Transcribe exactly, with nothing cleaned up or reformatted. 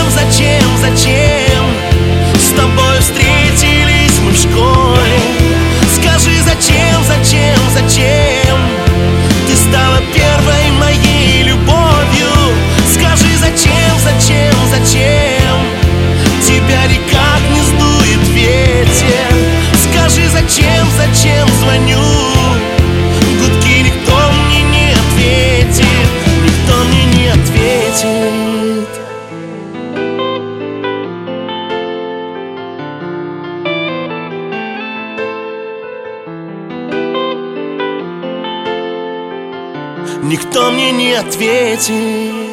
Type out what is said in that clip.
зачем, зачем, зачем с тобой встретились мы в школе? Скажи, зачем, зачем, зачем ты стала первой моей любовью? Скажи, зачем, зачем, зачем тебя никак не сдует ветер? Скажи, зачем, зачем звоню? Гудки никто мне не ответит, никто мне не ответит. Никто мне не ответит.